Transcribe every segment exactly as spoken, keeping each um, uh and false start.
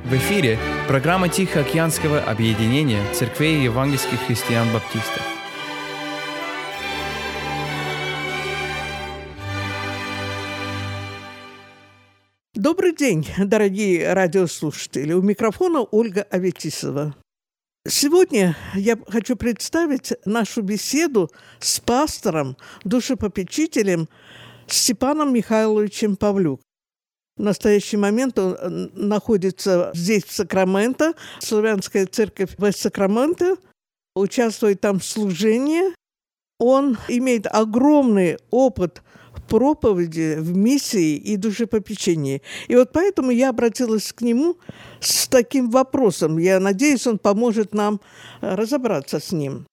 В эфире программа Тихоокеанского объединения церквей евангельских христиан-баптистов. Добрый день, дорогие радиослушатели. У микрофона Ольга Аветисова. Сегодня я хочу представить нашу беседу с пастором, душепопечителем Степаном Михайловичем Павлюк. В настоящий момент он находится здесь, в Сакраменто, Славянская церковь в Сакраменто, участвует там в служении. Он имеет огромный опыт в проповеди, в миссии и душепопечении. И вот поэтому я обратилась к нему с таким вопросом. Я надеюсь, он поможет нам разобраться с ним.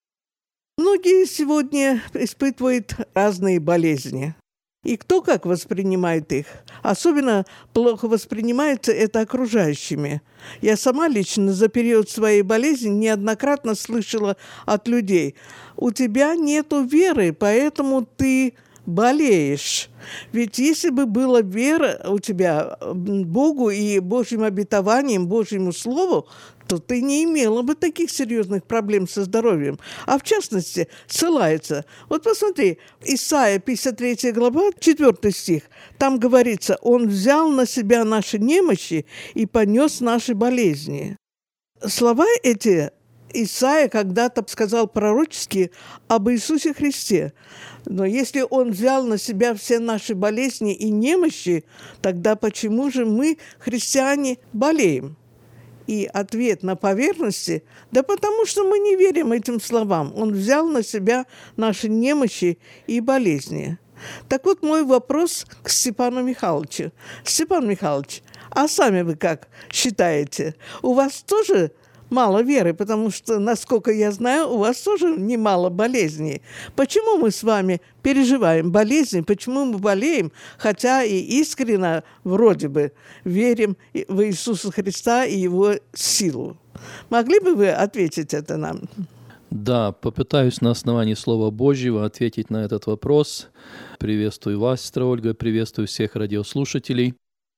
Многие сегодня испытывают разные болезни. И кто как воспринимает их? Особенно плохо воспринимается это окружающими. Я сама лично за период своей болезни неоднократно слышала от людей: у тебя нету веры, поэтому ты болеешь. Ведь если бы была вера у тебя Богу и Божьим обетованиям, Божьему Слову, то ты не имела бы таких серьезных проблем со здоровьем. А в частности, ссылается. Вот посмотри, Исайя, пятьдесят третья глава, четвёртый стих. Там говорится: «Он взял на себя наши немощи и понес наши болезни». Слова эти Исайя когда-то сказал пророчески об Иисусе Христе. Но если Он взял на себя все наши болезни и немощи, тогда почему же мы, христиане, болеем? И ответ на поверхности: да потому что мы не верим этим словам. Он взял на себя наши немощи и болезни. Так вот, мой вопрос к Степану Михайловичу. Степан Михайлович, а сами вы как считаете? У вас тоже мало веры, потому что, насколько я знаю, у вас тоже немало болезней. Почему мы с вами переживаем болезни, почему мы болеем, хотя и искренне вроде бы верим в Иисуса Христа и Его силу? Могли бы вы ответить это нам? Да, попытаюсь на основании Слова Божьего ответить на этот вопрос. Приветствую вас, сестра Ольга, приветствую всех радиослушателей.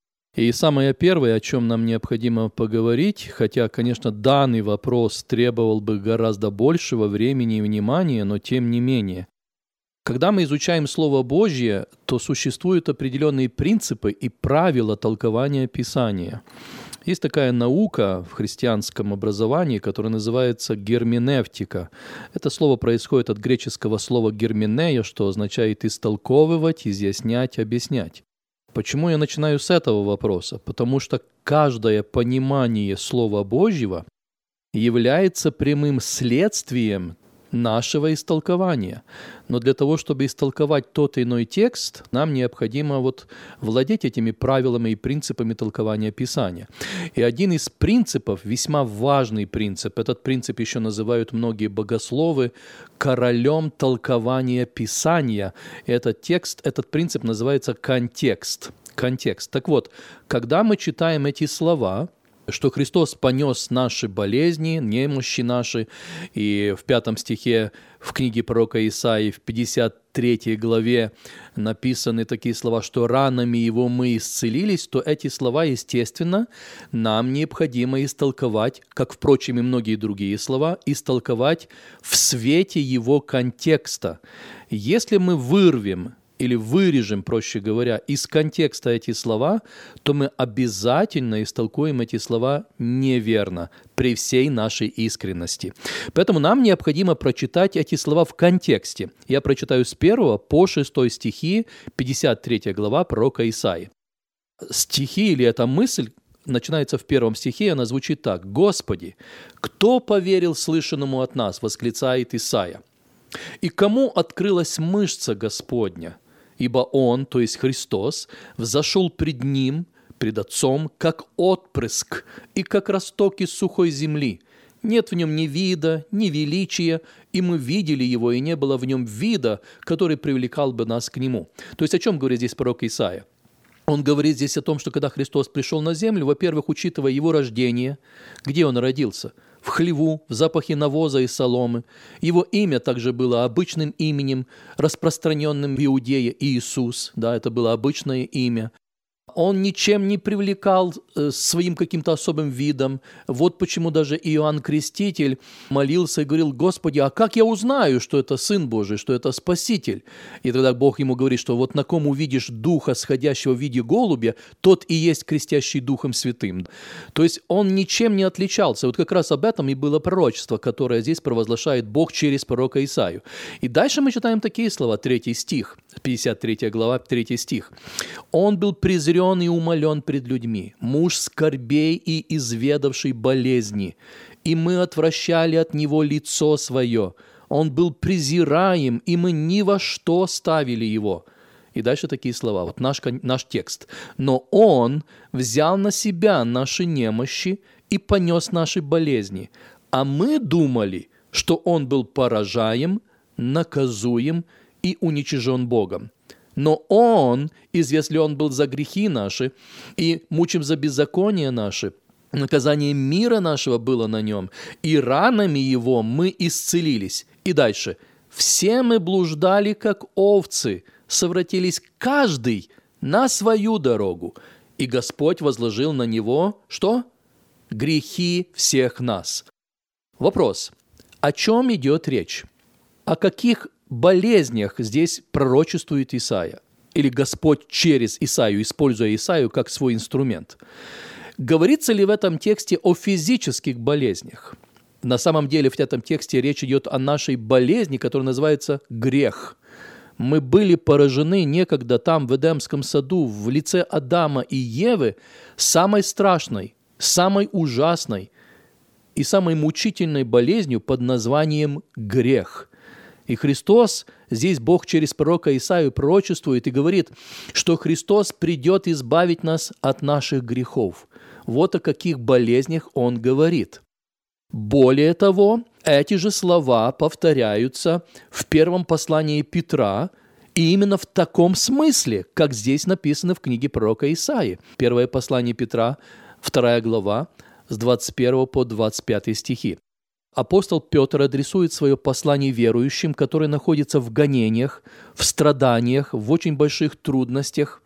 И самое первое, о чем нам необходимо поговорить, хотя, конечно, данный вопрос требовал бы гораздо большего времени и внимания, но тем не менее. Когда мы изучаем Слово Божье, то существуют определенные принципы и правила толкования Писания. Есть такая наука в христианском образовании, которая называется герменевтика. Это слово происходит от греческого слова герменея, что означает истолковывать, изъяснять, объяснять. Почему я начинаю с этого вопроса? Потому что каждое понимание Слова Божьего является прямым следствием нашего истолкования. Но для того, чтобы истолковать тот или иной текст, нам необходимо вот владеть этими правилами и принципами толкования Писания. И один из принципов, весьма важный принцип, этот принцип еще называют многие богословы королем толкования Писания. Этот текст, этот принцип называется контекст. Контекст. Так вот, когда мы читаем эти слова, что Христос понес наши болезни, немощи наши, и в пятом стихе в книге пророка Исаии, в пятьдесят третьей главе написаны такие слова, что ранами Его мы исцелились, то эти слова, естественно, нам необходимо истолковать, как, впрочем, и многие другие слова, истолковать в свете Его контекста. Если мы вырвем или вырежем, проще говоря, из контекста эти слова, то мы обязательно истолкуем эти слова неверно при всей нашей искренности. Поэтому нам необходимо прочитать эти слова в контексте. Я прочитаю с первого по шестой стихи, пятьдесят третья глава пророка Исаии. Стихи или эта мысль начинается в первом стихе, она звучит так: «Господи, кто поверил слышанному от нас?» — восклицает Исаия. «И кому открылась мышца Господня? Ибо Он, то есть Христос, взошел пред Ним, пред Отцом, как отпрыск и как росток из сухой земли. Нет в Нем ни вида, ни величия, и мы видели Его, и не было в Нем вида, который привлекал бы нас к Нему». То есть о чем говорит здесь пророк Исаия? Он говорит здесь о том, что когда Христос пришел на землю, во-первых, учитывая Его рождение, где Он родился? В хлеву, в запахе навоза и соломы. Его имя также было обычным именем, распространенным в Иудее, Иисус. Да, это было обычное имя. Он ничем не привлекал э, своим каким-то особым видом. Вот почему даже Иоанн Креститель молился и говорил: «Господи, а как я узнаю, что это Сын Божий, что это Спаситель?» И тогда Бог ему говорит, что вот на ком увидишь Духа, сходящего в виде голубя, тот и есть крестящий Духом Святым. То есть он ничем не отличался. Вот как раз об этом и было пророчество, которое здесь провозглашает Бог через пророка Исаию. И дальше мы читаем такие слова, третий стих, пятьдесят третья глава, третий стих. «Он был презрен и умолен пред людьми, муж скорбей и изведавший болезни, и мы отвращали от него лицо свое. Он был презираем, и мы ни во что ставили его». И дальше такие слова, вот наш, наш текст. «Но он взял на себя наши немощи и понес наши болезни, а мы думали, что он был поражаем, наказуем и уничижен Богом. Но Он, известен был за грехи наши и мучим за беззаконие наши, наказание мира нашего было на Нем, и ранами Его мы исцелились». И дальше. «Все мы блуждали, как овцы, совратились каждый на свою дорогу, и Господь возложил на Него» что? «Грехи всех нас». Вопрос. О чем идет речь? О каких болезнях здесь пророчествует Исаия? Или Господь через Исаию, используя Исаию как свой инструмент? Говорится ли в этом тексте о физических болезнях? На самом деле в этом тексте речь идет о нашей болезни, которая называется грех. Мы были поражены некогда там, в Эдемском саду, в лице Адама и Евы, самой страшной, самой ужасной и самой мучительной болезнью под названием грех. И Христос, здесь Бог через пророка Исаию пророчествует и говорит, что Христос придет избавить нас от наших грехов. Вот о каких болезнях Он говорит. Более того, эти же слова повторяются в первом послании Петра, и именно в таком смысле, как здесь написано в книге пророка Исаии. Первое послание Петра, вторая глава, с двадцать первого по двадцать пятый стихи. Апостол Петр адресует свое послание верующим, которые находятся в гонениях, в страданиях, в очень больших трудностях.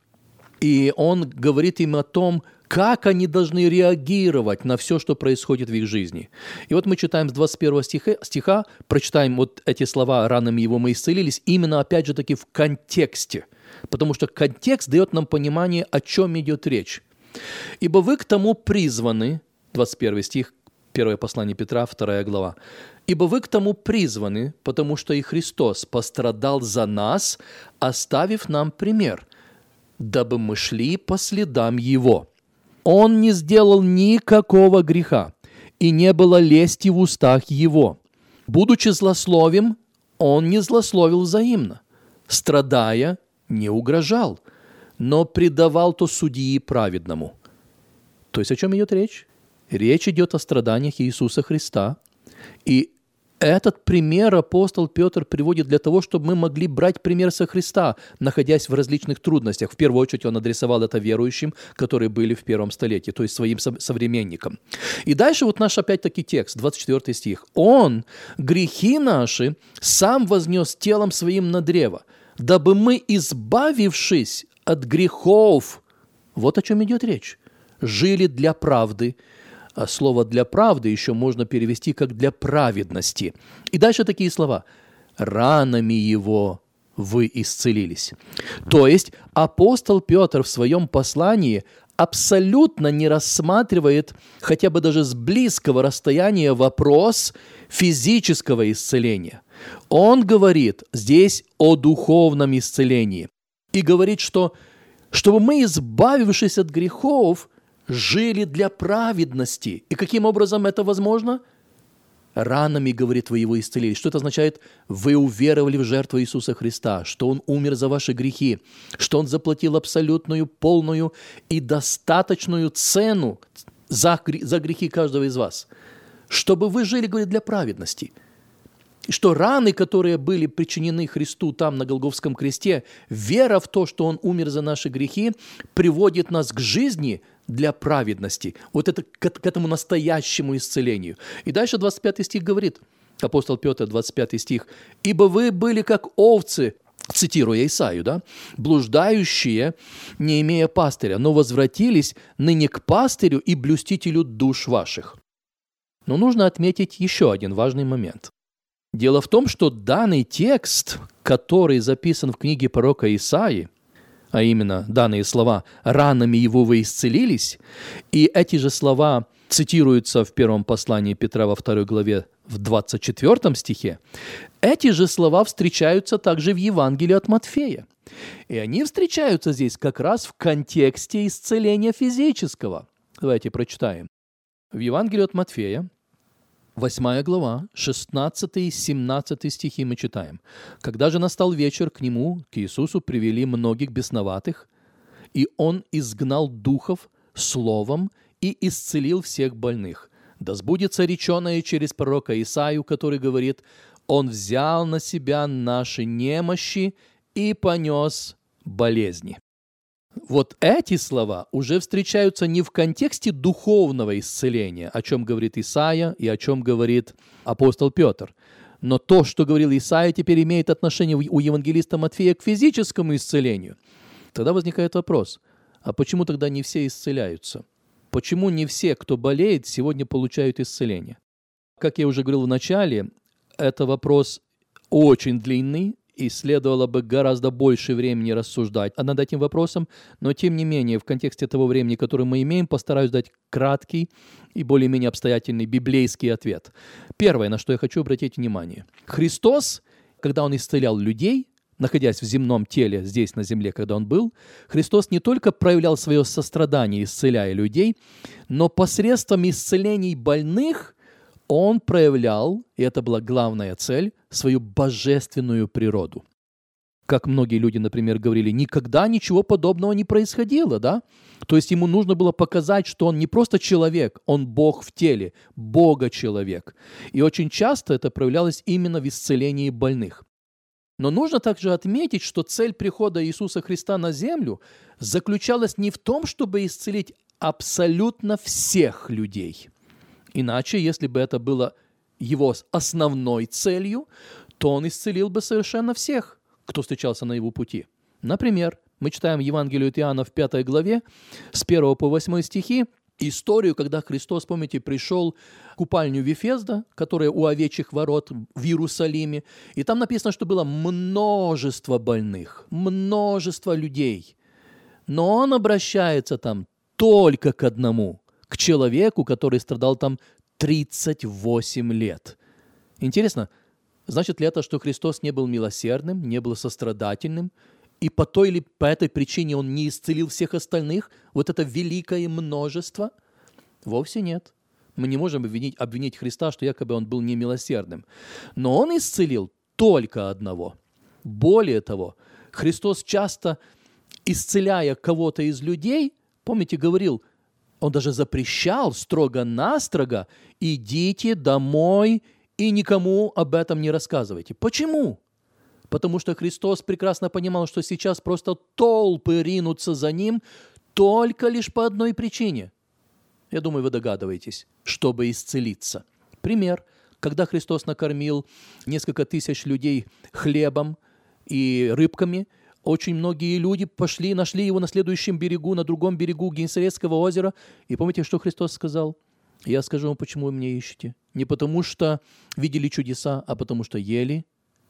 И он говорит им о том, как они должны реагировать на все, что происходит в их жизни. И вот мы читаем с двадцать первого стиха, стиха прочитаем вот эти слова «ранами его мы исцелились», именно опять же таки в контексте. Потому что контекст дает нам понимание, о чем идет речь. «Ибо вы к тому призваны», двадцать первый стих, первое послание Петра, вторая глава. «Ибо вы к тому призваны, потому что и Христос пострадал за нас, оставив нам пример, дабы мы шли по следам Его. Он не сделал никакого греха, и не было лести в устах Его. Будучи злословим, Он не злословил взаимно, страдая, не угрожал, но предавал то судьи праведному». То есть о чем идет речь? Речь идет о страданиях Иисуса Христа. И этот пример апостол Петр приводит для того, чтобы мы могли брать пример со Христа, находясь в различных трудностях. В первую очередь он адресовал это верующим, которые были в первом столетии, то есть своим современникам. И дальше вот наш опять-таки текст, двадцать четвёртый стих. «Он грехи наши сам вознес телом своим на древо, дабы мы, избавившись от грехов», вот о чем идет речь, «жили для правды». А слово «для правды» еще можно перевести как «для праведности». И дальше такие слова. «Ранами Его вы исцелились». То есть апостол Петр в своем послании абсолютно не рассматривает хотя бы даже с близкого расстояния вопрос физического исцеления. Он говорит здесь о духовном исцелении. И говорит, что чтобы мы, избавившись от грехов, жили для праведности. И каким образом это возможно? Ранами, говорит, вы его исцелили. Что это означает? Вы уверовали в жертву Иисуса Христа, что Он умер за ваши грехи, что Он заплатил абсолютную, полную и достаточную цену за, за грехи каждого из вас. Чтобы вы жили, говорит, для праведности. И что раны, которые были причинены Христу там на Голгофском кресте, вера в то, что Он умер за наши грехи, приводит нас к жизни для праведности, вот это, к, к этому настоящему исцелению. И дальше двадцать пятый стих говорит, апостол Петр, двадцать пятый стих, «Ибо вы были как овцы, цитируя Исаию, да, «блуждающие, не имея пастыря, но возвратились ныне к пастырю и блюстителю душ ваших». Но нужно отметить еще один важный момент. Дело в том, что данный текст, который записан в книге пророка Исаии, а именно данные слова «ранами его вы исцелились», и эти же слова цитируются в первом послании Петра во второй главе в двадцать четвёртом стихе, эти же слова встречаются также в Евангелии от Матфея. И они встречаются здесь как раз в контексте исцеления физического. Давайте прочитаем. В Евангелии от Матфея, восьмая глава, шестнадцатый и семнадцатый стихи мы читаем. «Когда же настал вечер, к нему, к Иисусу, привели многих бесноватых, и он изгнал духов словом и исцелил всех больных. Да сбудется реченое через пророка Исаию, который говорит: «Он взял на себя наши немощи и понес болезни». Вот эти слова уже встречаются не в контексте духовного исцеления, о чем говорит Исаия и о чем говорит апостол Петр. Но то, что говорил Исаия, теперь имеет отношение у евангелиста Матфея к физическому исцелению. Тогда возникает вопрос, а почему тогда не все исцеляются? Почему не все, кто болеет, сегодня получают исцеление? Как я уже говорил в начале, это вопрос очень длинный, и следовало бы гораздо больше времени рассуждать над этим вопросом, но тем не менее, в контексте того времени, которое мы имеем, постараюсь дать краткий и более-менее обстоятельный библейский ответ. Первое, на что я хочу обратить внимание. Христос, когда Он исцелял людей, находясь в земном теле, здесь на земле, когда Он был, Христос не только проявлял свое сострадание, исцеляя людей, но посредством исцелений больных Он проявлял, и это была главная цель, свою божественную природу. Как многие люди, например, говорили, никогда ничего подобного не происходило, да? То есть ему нужно было показать, что он не просто человек, он Бог в теле, Бога-человек. И очень часто это проявлялось именно в исцелении больных. Но нужно также отметить, что цель прихода Иисуса Христа на землю заключалась не в том, чтобы исцелить абсолютно всех людей. Иначе, если бы это было его основной целью, то он исцелил бы совершенно всех, кто встречался на его пути. Например, мы читаем Евангелие от Иоанна в пятой главе, с первого по восьмой стихи, историю, когда Христос, помните, пришел в купальню Вифезда, которая у овечьих ворот в Иерусалиме, и там написано, что было множество больных, множество людей. Но он обращается там только к одному, к человеку, который страдал там тридцать восемь лет. Интересно, значит ли это, что Христос не был милосердным, не был сострадательным, и по той или по этой причине Он не исцелил всех остальных, вот это великое множество? Вовсе нет. Мы не можем обвинить, обвинить Христа, что якобы Он был немилосердным. Но Он исцелил только одного. Более того, Христос часто, исцеляя кого-то из людей, помните, говорил, Он даже запрещал строго-настрого: идите домой и никому об этом не рассказывайте. Почему? Потому что Христос прекрасно понимал, что сейчас просто толпы ринутся за Ним только лишь по одной причине. Я думаю, вы догадываетесь, чтобы исцелиться. Пример. Когда Христос накормил несколько тысяч людей хлебом и рыбками, очень многие люди пошли, нашли Его на следующем берегу, на другом берегу Генесарецкого озера. И помните, что Христос сказал? Я скажу вам, почему вы меня ищете. Не потому что видели чудеса, а потому что ели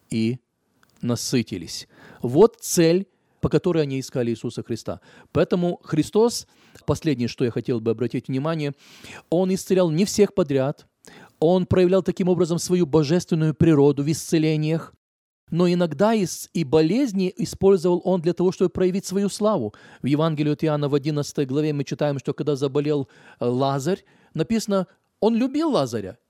и насытились. Вот цель, по которой они искали Иисуса Христа. Поэтому Христос, последнее, что я хотел бы обратить внимание, Он исцелял не всех подряд, Он проявлял таким образом свою божественную природу в исцелениях, но иногда и болезни использовал Он для того, чтобы проявить свою славу. В Евангелии от Иоанна в одиннадцатой главе мы читаем, что когда заболел Лазарь, написано, Он любил Лазаря.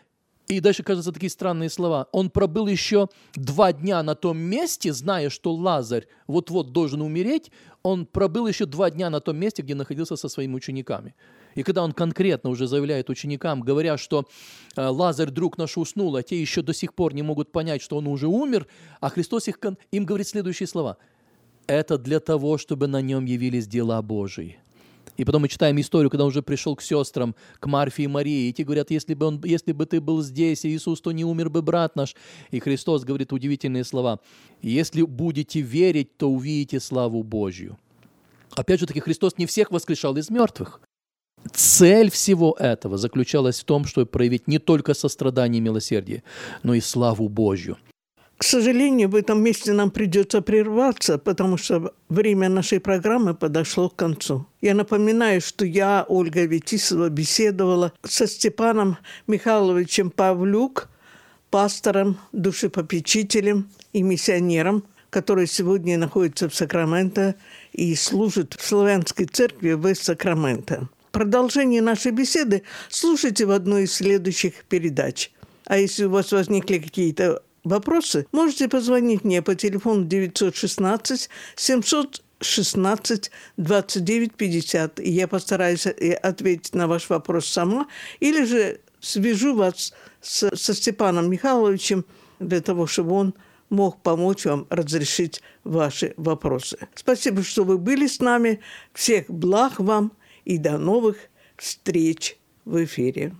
И дальше, кажется, такие странные слова. Он пробыл еще два дня на том месте, зная, что Лазарь вот-вот должен умереть. Он пробыл еще два дня на том месте, где находился со своими учениками. И когда он конкретно уже заявляет ученикам, говоря, что Лазарь, друг наш, уснул, а те еще до сих пор не могут понять, что он уже умер, а Христос их, им говорит следующие слова. Это для того, чтобы на нем явились дела Божии. И потом мы читаем историю, когда он уже пришел к сестрам, к Марфе и Марии, и те говорят, если бы, он, если бы ты был здесь, Иисус, то не умер бы брат наш. И Христос говорит удивительные слова. Если будете верить, то увидите славу Божью. Опять же таки, Христос не всех воскрешал из мертвых. Цель всего этого заключалась в том, чтобы проявить не только сострадание и милосердие, но и славу Божью. К сожалению, в этом месте нам придется прерваться, потому что время нашей программы подошло к концу. Я напоминаю, что я, Ольга Аветисова, беседовала со Степаном Михайловичем Павлюк, пастором, душепопечителем и миссионером, который сегодня находится в Сакраменто и служит в Славянской церкви в Сакраменто. Продолжение нашей беседы слушайте в одной из следующих передач. А если у вас возникли какие-то вопросы, можете позвонить мне по телефону девятьсот шестнадцать семьсот шестнадцать двадцать девять пятьдесят, и я постараюсь ответить на ваш вопрос сама, или же свяжу вас с, со Степаном Михайловичем для того, чтобы он мог помочь вам разрешить ваши вопросы. Спасибо, что вы были с нами. Всех благ вам и до новых встреч в эфире.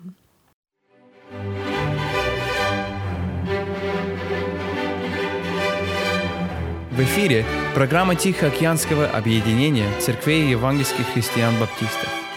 В эфире программа Тихоокеанского объединения церквей евангельских христиан-баптистов.